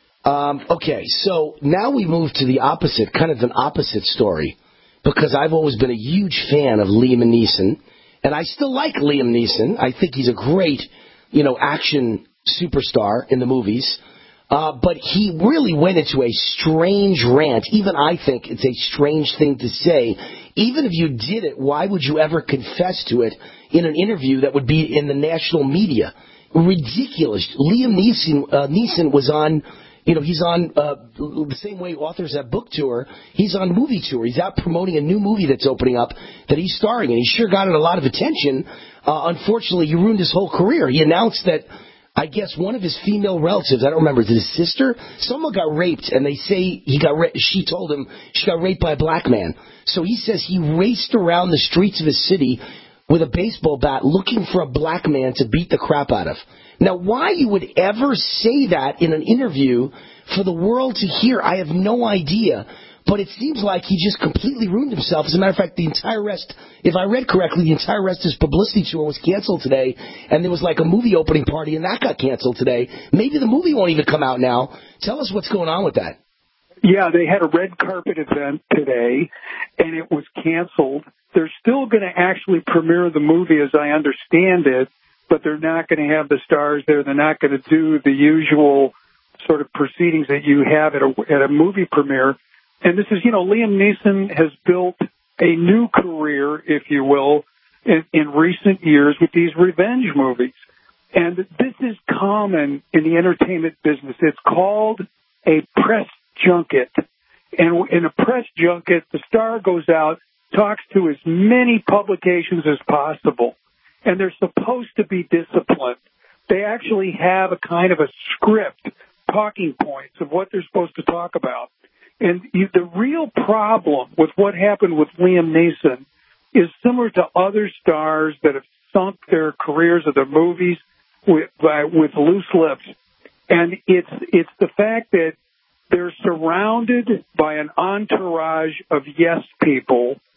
Um, okay, so now we move to the opposite, kind of an opposite story, because I've always been a huge fan of Liam Neeson, and I still like Liam Neeson. I think he's a great, you know, action superstar in the movies. Uh, but he really went into a strange rant. Even I think it's a strange thing to say. Even if you did it, why would you ever confess to it in an interview that would be in the national media? Ridiculous. Liam Neeson, uh, Neeson was on, you know, he's on uh, the same way authors have book tour. He's on movie tour. He's out promoting a new movie that's opening up that he's starring in. He sure got a lot of attention. Uh, unfortunately, he ruined his whole career. He announced that, I guess, one of his female relatives, I don't remember, is it his sister? Someone got raped, and they say he got ra- she told him she got raped by a black man. So he says he raced around the streets of his city with a baseball bat looking for a black man to beat the crap out of. Now, why you would ever say that in an interview for the world to hear, I have no idea. But it seems like he just completely ruined himself. As a matter of fact, the entire rest, if I read correctly, the entire rest of his publicity tour was canceled today, and there was like a movie opening party, and that got canceled today. Maybe the movie won't even come out now. Tell us what's going on with that. Yeah, they had a red carpet event today, and it was canceled. They're still going to actually premiere the movie, as I understand it, but they're not going to have the stars there. They're not going to do the usual sort of proceedings that you have at a, at a movie premiere. And this is, you know, Liam Neeson has built a new career, if you will, in, in recent years with these revenge movies. And this is common in the entertainment business. It's called a press junket. And in a press junket, the star goes out, talks to as many publications as possible. And they're supposed to be disciplined. They actually have a kind of a script, talking points of what they're supposed to talk about. And you, the real problem with what happened with Liam Neeson is similar to other stars that have sunk their careers or their movies with, by, with loose lips. And it's it's the fact that they're surrounded by an entourage of yes people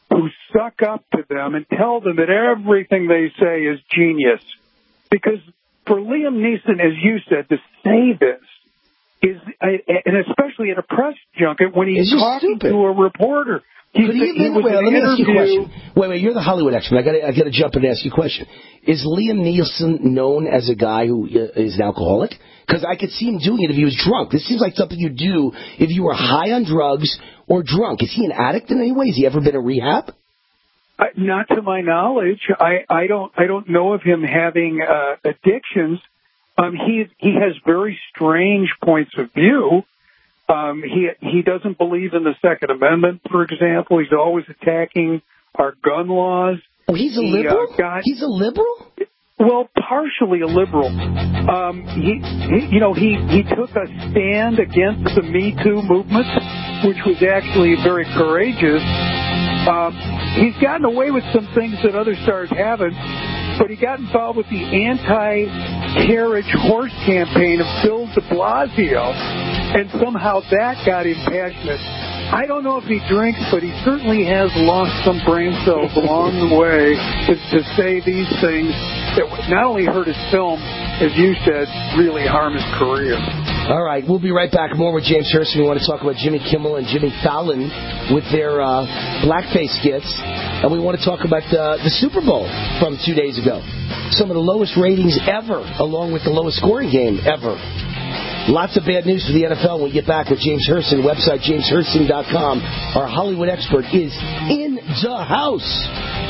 who suck up to them and tell them that everything they say is genius. Because for Liam Neeson, as you said, to say this is, and especially at a press junket when he's talking to a reporter. Could he have been, he wait, let me ask you a interview. question. Wait, wait, you're the Hollywood expert. I got I got to jump in and ask you a question. Is Liam Neeson known as a guy who is an alcoholic? Because I could see him doing it if he was drunk. This seems like something you'd do if you were high on drugs or drunk. Is he an addict in any way? Has he ever been in rehab? Uh, not to my knowledge. I, I don't I don't know of him having uh, addictions. Um, he he has very strange points of view. Um, he he doesn't believe in the Second Amendment, for example. He's always attacking our gun laws. Oh, he's a he, liberal? Uh, got, he's a liberal? Well, partially a liberal. Um, he, he, you know, he, he took a stand against the Me Too movement, which was actually very courageous. Um, he's gotten away with some things that other stars haven't, but he got involved with the anti-carriage horse campaign of Bill de Blasio, and somehow that got him passionate. I don't know if he drinks, but he certainly has lost some brain cells along the way to, to say these things that would not only hurt his film, as you said, really harm his career. All right, we'll be right back. More with James Hurston. We want to talk about Jimmy Kimmel and Jimmy Fallon with their uh, blackface skits. And we want to talk about uh, the Super Bowl from two days ago. Some of the lowest ratings ever, along with the lowest scoring game ever. Lots of bad news for the N F L when we get back with James Hurston. Website james hurston dot com. Our Hollywood expert is in the house.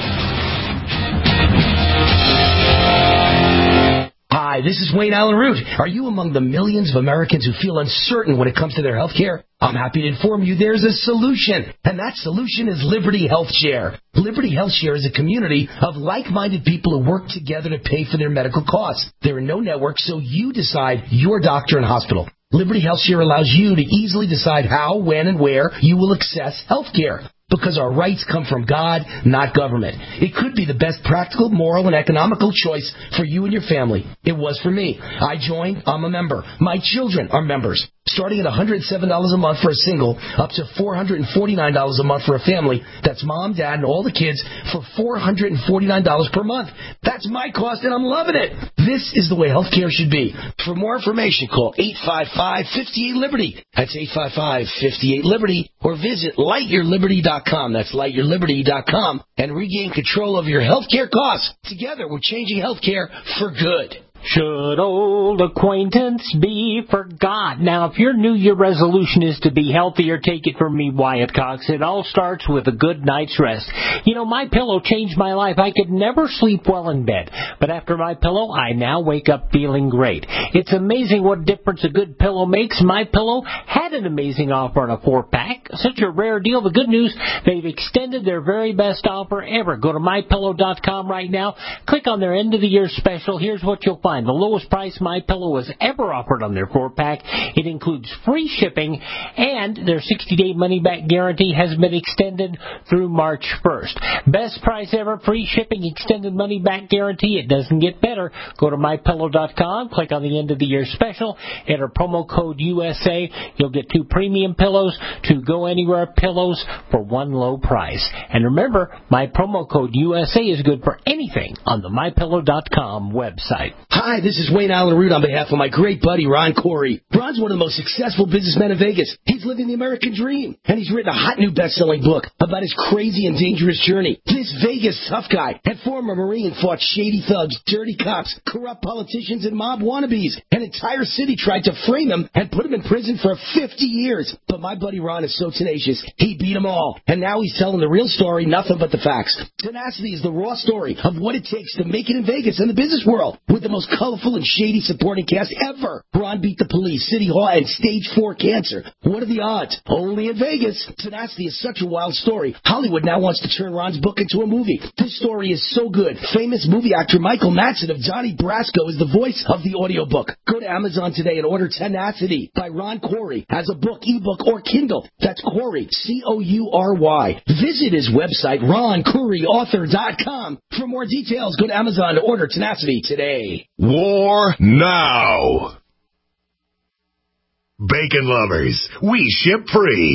Hi, this is Wayne Allen Root. Are you among the millions of Americans who feel uncertain when it comes to their health care? I'm happy to inform you there's a solution, and that solution is Liberty Health Share. Liberty Health Share is a community of like-minded people who work together to pay for their medical costs. There are no networks, so you decide your doctor and hospital. Liberty Health Share allows you to easily decide how, when, and where you will access health care. Because our rights come from God, not government. It could be the best practical, moral, and economical choice for you and your family. It was for me. I joined. I'm a member. My children are members. Starting at one hundred seven dollars a month for a single, up to four hundred forty-nine dollars a month for a family. That's mom, dad, and all the kids for four hundred forty-nine dollars per month. That's my cost, and I'm loving it. This is the way healthcare should be. For more information, call eight five five, five eight, Liberty. That's eight five five, five eight, Liberty. Or visit light your liberty dot com. That's light your liberty dot com. And regain control of your healthcare costs. Together, we're changing healthcare for good. Should old acquaintance be forgot? Now, if your New Year resolution is to be healthier, take it from me, Wyatt Cox. It all starts with a good night's rest. You know, MyPillow changed my life. I could never sleep well in bed. But after MyPillow, I now wake up feeling great. It's amazing what difference a good pillow makes. MyPillow had an amazing offer on a four-pack. Such a rare deal. The good news, they've extended their very best offer ever. Go to my pillow dot com right now. Click on their end-of-the-year special. Here's what you'll find. The lowest price MyPillow has ever offered on their four-pack. It includes free shipping, and their sixty-day money-back guarantee has been extended through March first. Best price ever, free shipping, extended money-back guarantee. It doesn't get better. Go to my pillow dot com, click on the end-of-the-year special, enter promo code U S A. You'll get two premium pillows, two go-anywhere pillows for one low price. And remember, my promo code U S A is good for anything on the my pillow dot com website. Hi, this is Wayne Allen Root on behalf of my great buddy, Ron Corey. Ron's one of the most successful businessmen in Vegas. He's living the American dream, and he's written a hot new best-selling book about his crazy and dangerous journey. This Vegas tough guy and former Marine fought shady thugs, dirty cops, corrupt politicians, and mob wannabes. An entire city tried to frame him and put him in prison for fifty years. But my buddy Ron is so tenacious, he beat them all. And now he's telling the real story, nothing but the facts. Tenacity is the raw story of what it takes to make it in Vegas and the business world, with the most colorful and shady supporting cast ever. Ron beat the police, City Hall, and stage four cancer. What are the odds? Only in Vegas. Tenacity is such a wild story. Hollywood now wants to turn Ron's book into a movie. This story is so good. Famous movie actor Michael Madsen of Donnie Brasco is the voice of the audiobook. Go to Amazon today and order Tenacity by Ron Corey as a book, ebook, or Kindle. That's Corey, C O U R Y. Visit his website, ron corey author dot com. For more details, go to Amazon to order Tenacity today. War now. Bacon lovers, we ship free.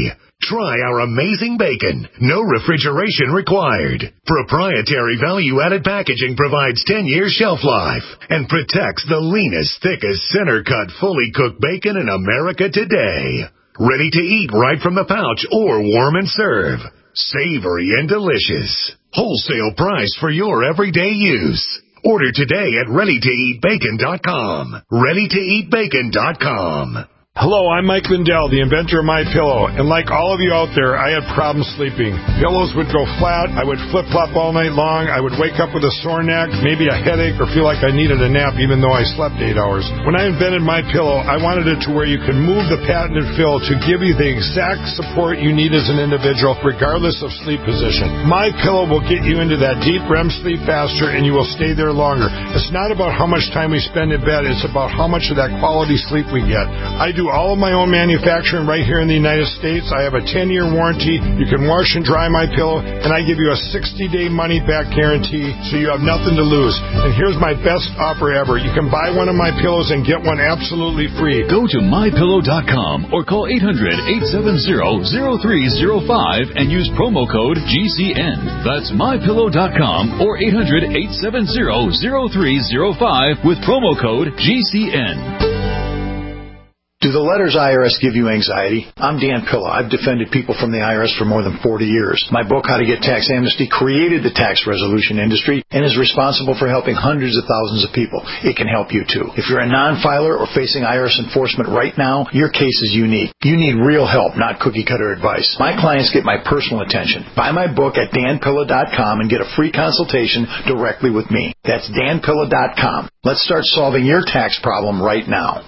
Try our amazing bacon. No refrigeration required. Proprietary value-added packaging provides ten years shelf life and protects the leanest, thickest, center-cut, fully cooked bacon in America today. Ready to eat right from the pouch or warm and serve. Savory and delicious. Wholesale price for your everyday use. Order today at ready to eat bacon dot com. ready to eat bacon dot com. Hello, I'm Mike Lindell, the inventor of MyPillow, and like all of you out there, I had problems sleeping. Pillows would go flat, I would flip-flop all night long, I would wake up with a sore neck, maybe a headache, or feel like I needed a nap even though I slept eight hours. When I invented MyPillow, I wanted it to where you could move the patented fill to give you the exact support you need as an individual, regardless of sleep position. MyPillow will get you into that deep R E M sleep faster, and you will stay there longer. It's not about how much time we spend in bed, it's about how much of that quality sleep we get. I do all of my own manufacturing right here in the United States. I have a ten-year warranty. You can wash and dry my pillow, and I give you a sixty-day money-back guarantee, so you have nothing to lose. And here's my best offer ever. You can buy one of my pillows and get one absolutely free. Go to my pillow dot com or call eight hundred, eight seven zero, zero three zero five and use promo code G C N. That's my pillow dot com or eight hundred, eight seven zero, zero three zero five with promo code G C N. Do the letters I R S give you anxiety? I'm Dan Pilla. I've defended people from the I R S for more than forty years. My book, How to Get Tax Amnesty, created the tax resolution industry and is responsible for helping hundreds of thousands of people. It can help you, too. If you're a non-filer or facing I R S enforcement right now, your case is unique. You need real help, not cookie-cutter advice. My clients get my personal attention. Buy my book at dan pilla dot com and get a free consultation directly with me. That's dan pilla dot com. Let's start solving your tax problem right now.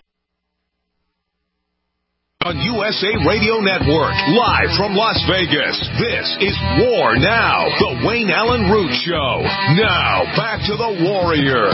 On U S A Radio Network, live from Las Vegas, this is War Now, the Wayne Allen Root Show. Now, back to the Warrior.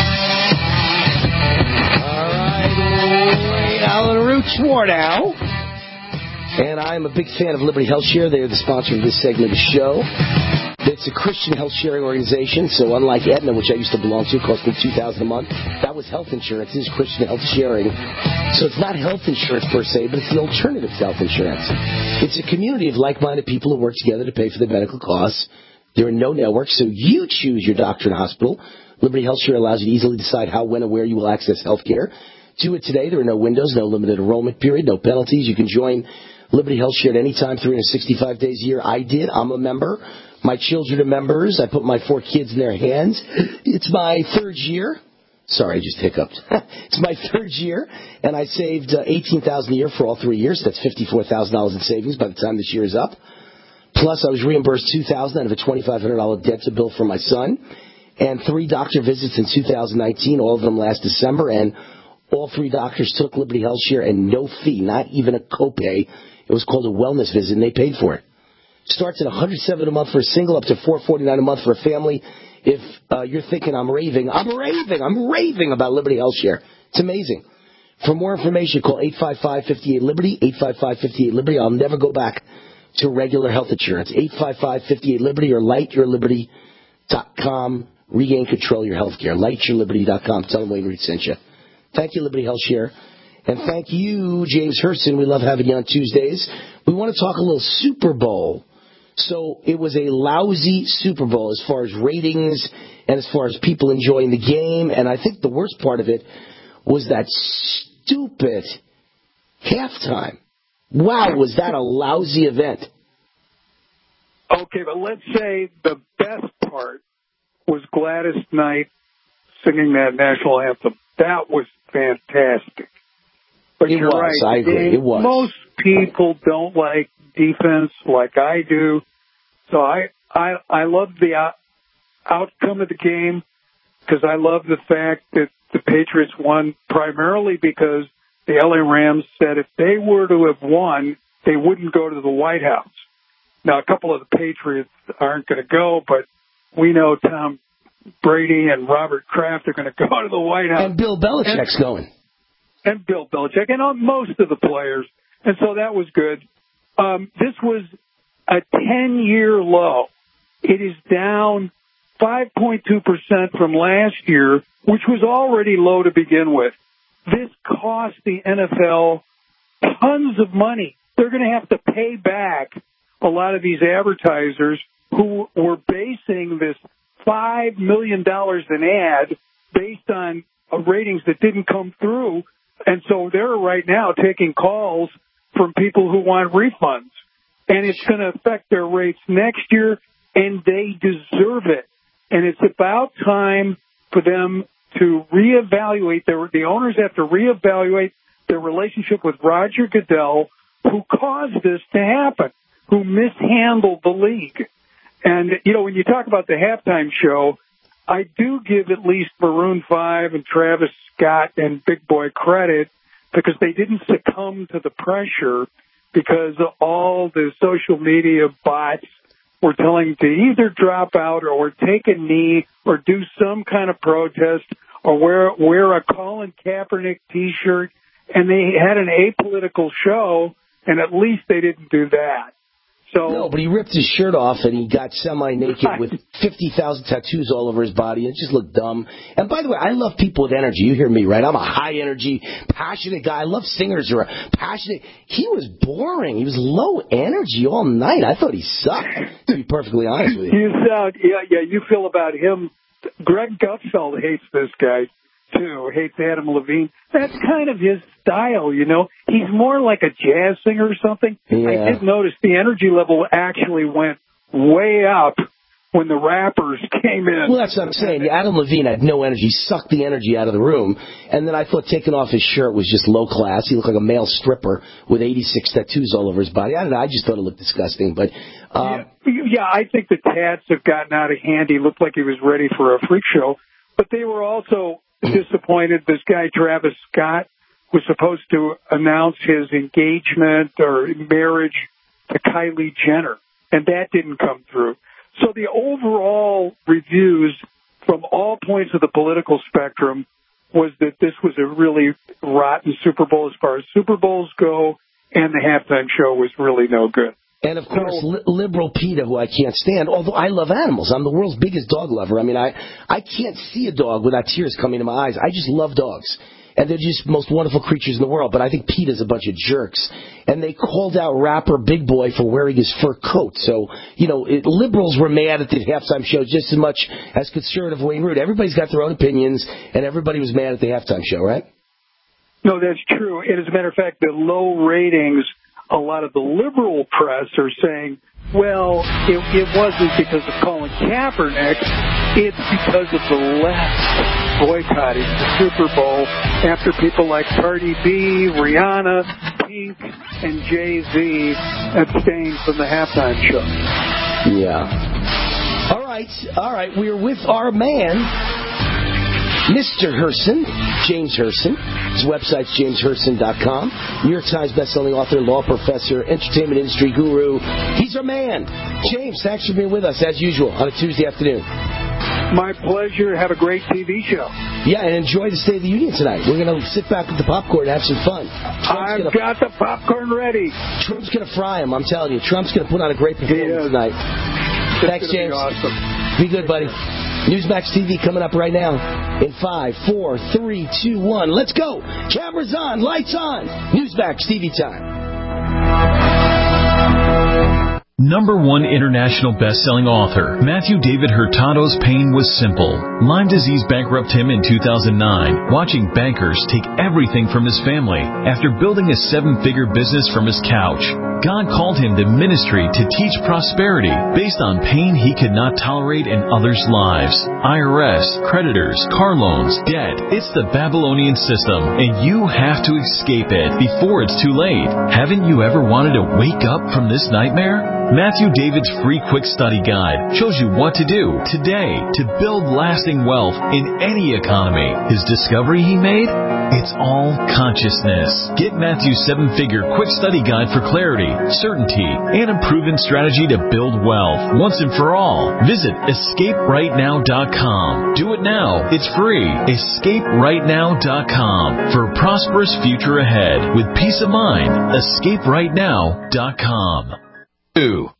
All right, Wayne Allen Root's War Now. And I'm a big fan of Liberty Health Share. They're the sponsor of this segment of the show. It's a Christian health sharing organization, so unlike Aetna, which I used to belong to, cost me two thousand dollars a month, that was health insurance. This is Christian health sharing. So it's not health insurance per se, but it's the alternative to health insurance. It's a community of like-minded people who work together to pay for their medical costs. There are no networks, so you choose your doctor and hospital. Liberty Health Share allows you to easily decide how, when, and where you will access health care. Do it today. There are no windows, no limited enrollment period, no penalties. You can join Liberty Health Share at any time, three hundred sixty-five days a year. I did. I'm a member. My children are members. I put my four kids in their hands. It's my third year. Sorry, I just hiccuped. It's my third year, and I saved uh, eighteen thousand dollars a year for all three years. That's fifty-four thousand dollars in savings by the time this year is up. Plus, I was reimbursed two thousand dollars out of a twenty-five hundred dollars debt to bill for my son, and three doctor visits in two thousand nineteen, all of them last December, and all three doctors took Liberty Health Share and no fee, not even a copay. It was called a wellness visit, and they paid for it. Starts at one hundred seven dollars a month for a single, up to four hundred forty-nine dollars a month for a family. If uh, you're thinking, I'm raving, I'm raving, I'm raving about Liberty Health Share. It's amazing. For more information, call eight five five, five eight Liberty, eight five five, five eight Liberty. I'll never go back to regular health insurance. eight five five, five eight Liberty or light your liberty dot com. Regain control of your health care. light your liberty dot com. Tell them Wayne Reed sent you. Thank you, Liberty Health Share. And thank you, James Hurston. We love having you on Tuesdays. We want to talk a little Super Bowl. So it was a lousy Super Bowl as far as ratings and as far as people enjoying the game. And I think the worst part of it was that stupid halftime. Wow, was that a lousy event. Okay, but let's say the best part was Gladys Knight singing that national anthem. That was fantastic. But it you're was, right. I agree, it was. Most people don't like defense like I do. So I I, I love the out, outcome of the game because I love the fact that the Patriots won primarily because the L A Rams said if they were to have won, they wouldn't go to the White House. Now, a couple of the Patriots aren't going to go, but we know Tom Brady and Robert Kraft are going to go to the White House. And Bill Belichick's and, going. And Bill Belichick, and uh, most of the players. And so that was good. Um, this was a ten-year low. It is down five point two percent from last year, which was already low to begin with. This cost the N F L tons of money. they're going to have to pay back a lot of these advertisers who were basing this five million dollars an ad based on uh, ratings that didn't come through. And so they're right now taking calls from people who want refunds. And it's going to affect their rates next year, and they deserve it. And it's about time for them to reevaluate. Their, the owners have to reevaluate their relationship with Roger Goodell, who caused this to happen, who mishandled the league. And, you know, when you talk about the halftime show, I do give at least Maroon five and Travis Scott and Big Boy credit because they didn't succumb to the pressure because all the social media bots were telling them to either drop out or take a knee or do some kind of protest or wear, wear a Colin Kaepernick T-shirt. And they had an apolitical show, and at least they didn't do that. So, no, but he ripped his shirt off and he got semi-naked right. with fifty thousand tattoos all over his body. It just looked dumb. And by the way, I love people with energy. You hear me, right? I'm a high-energy, passionate guy. I love singers who are passionate. He was boring. He was low energy all night. I thought he sucked, to be perfectly honest with you. You sound, yeah, yeah, you feel about him. Greg Gutfeld hates this guy, too, hates Adam Levine. That's kind of his style, you know. He's more like a jazz singer or something. Yeah. I did notice the energy level actually went way up when the rappers came in. Well, that's what I'm saying. Adam Levine had no energy, sucked the energy out of the room. And then I thought taking off his shirt was just low class. He looked like a male stripper with eighty-six tattoos all over his body. I don't know. I just thought it looked disgusting. But um, yeah, yeah, I think the tats have gotten out of hand. He looked like he was ready for a freak show. But they were also disappointed. This guy, Travis Scott, was supposed to announce his engagement or marriage to Kylie Jenner, and that didn't come through. So the overall reviews from all points of the political spectrum was that this was a really rotten Super Bowl as far as Super Bowls go, and the halftime show was really no good. And, of course, li- liberal PETA, who I can't stand, although I love animals. I'm the world's biggest dog lover. I mean, I, I can't see a dog without tears coming to my eyes. I just love dogs. And they're just the most wonderful creatures in the world. But I think PETA's a bunch of jerks. And they called out rapper Big Boy for wearing his fur coat. So, you know, it, liberals were mad at the halftime show just as much as conservative Wayne Root. Everybody's got their own opinions, and everybody was mad at the halftime show, right? No, that's true. And as a matter of fact, the low ratings, a lot of the liberal press are saying, well, it, it wasn't because of Colin Kaepernick. It's because of the left boycotting the Super Bowl after people like Cardi B, Rihanna, Pink, and Jay-Z abstained from the halftime show. Yeah. All right, all right. We're with our man, Mister Herson, James Herson. His website's james herson dot com. New York Times bestselling author, law professor, entertainment industry guru. He's our man. James, thanks for being with us, as usual, on a Tuesday afternoon. My pleasure. Have a great T V show. Yeah, and enjoy the State of the Union tonight. We're going to sit back with the popcorn and have some fun. Trump's I've gonna, got the popcorn ready. Trump's going to fry him, I'm telling you. Trump's going to put on a great performance tonight. It's Thanks, James. Be, awesome. be good, buddy. Newsmax T V coming up right now in five, four, three, two, one. Let's go. Cameras on, lights on. Newsmax T V time. Number one international best-selling author, Matthew David Hurtado's pain was simple. Lyme disease bankrupted him in two thousand nine, watching bankers take everything from his family after building a seven-figure business from his couch. God called him to ministry to teach prosperity based on pain he could not tolerate in others' lives. I R S, creditors, car loans, debt. It's the Babylonian system, and you have to escape it before it's too late. Haven't you ever wanted to wake up from this nightmare? Matthew David's free quick study guide shows you what to do today to build lasting wealth in any economy. His discovery he made? It's all consciousness. Get Matthew's seven-figure quick study guide for clarity, certainty, and a proven strategy to build wealth once and for all. Visit escape right now dot com. Do it now. It's free. escape right now dot com for a prosperous future ahead with peace of mind. escape right now dot com. Two.